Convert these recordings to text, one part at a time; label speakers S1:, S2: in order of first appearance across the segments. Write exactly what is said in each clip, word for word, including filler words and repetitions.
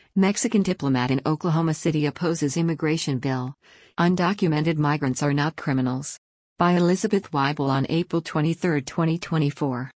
S1: Mexican diplomat in Oklahoma City opposes immigration bill. Undocumented migrants are not criminals. By Elizabeth Weibel on April twenty-third, twenty twenty-four.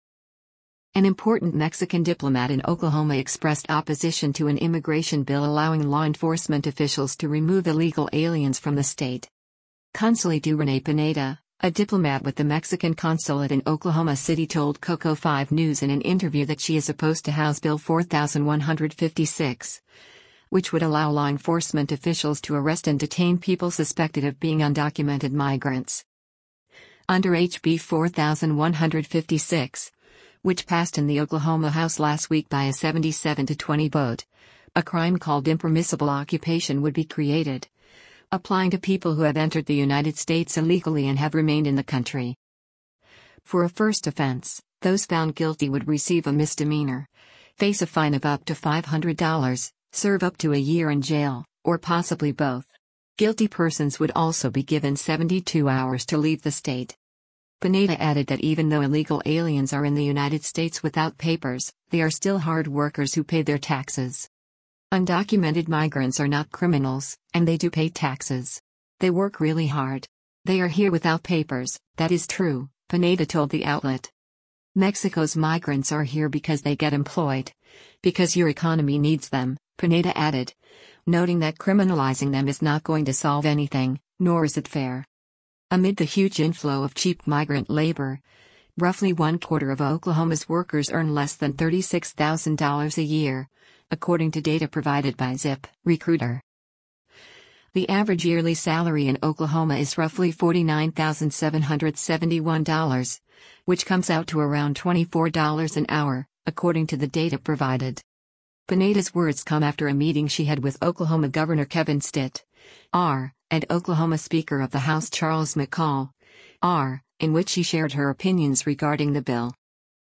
S1: An important Mexican diplomat in Oklahoma expressed opposition to an immigration bill allowing law enforcement officials to remove illegal aliens from the state. Consulado Rene Pineda, a diplomat with the Mexican consulate in Oklahoma City, told Coco five News in an interview that she is opposed to House Bill four thousand one hundred fifty-six, which would allow law enforcement officials to arrest and detain people suspected of being undocumented migrants. Under H B four thousand one hundred fifty-six, which passed in the Oklahoma House last week by a seventy-seven to twenty vote, a crime called impermissible occupation would be created, applying to people who have entered the United States illegally and have remained in the country. For a first offense, those found guilty would receive a misdemeanor, face a fine of up to five hundred dollars, serve up to a year in jail, or possibly both. Guilty persons would also be given seventy-two hours to leave the state. Pineda added that even though illegal aliens are in the United States without papers, they are still hard workers who pay their taxes. Undocumented migrants are not criminals, and they do pay taxes. They work really hard. They are here without papers, that is true, Pineda told the outlet. Mexico's migrants are here because they get employed. Because your economy needs them, Pineda added, noting that criminalizing them is not going to solve anything, nor is it fair. Amid the huge inflow of cheap migrant labor, roughly one quarter of Oklahoma's workers earn less than thirty-six thousand dollars a year, according to data provided by ZipRecruiter. The average yearly salary in Oklahoma is roughly forty-nine thousand seven hundred seventy-one dollars, which comes out to around twenty-four dollars an hour, according to the data provided. Pineda's words come after a meeting she had with Oklahoma Governor Kevin Stitt, R., and Oklahoma Speaker of the House Charles McCall, R., in which she shared her opinions regarding the bill.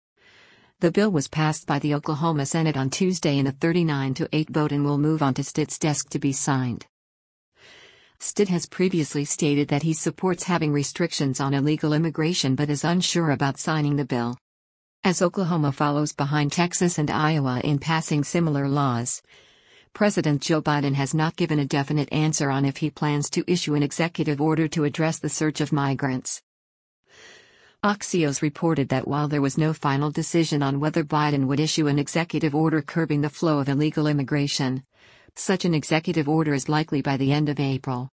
S1: The bill was passed by the Oklahoma Senate on Tuesday in a thirty-nine to eight vote and will move on to Stitt's desk to be signed. Stitt has previously stated that he supports having restrictions on illegal immigration but is unsure about signing the bill. As Oklahoma follows behind Texas and Iowa in passing similar laws, President Joe Biden has not given a definite answer on if he plans to issue an executive order to address the surge of migrants. Axios reported that while there was no final decision on whether Biden would issue an executive order curbing the flow of illegal immigration, such an executive order is likely by the end of April.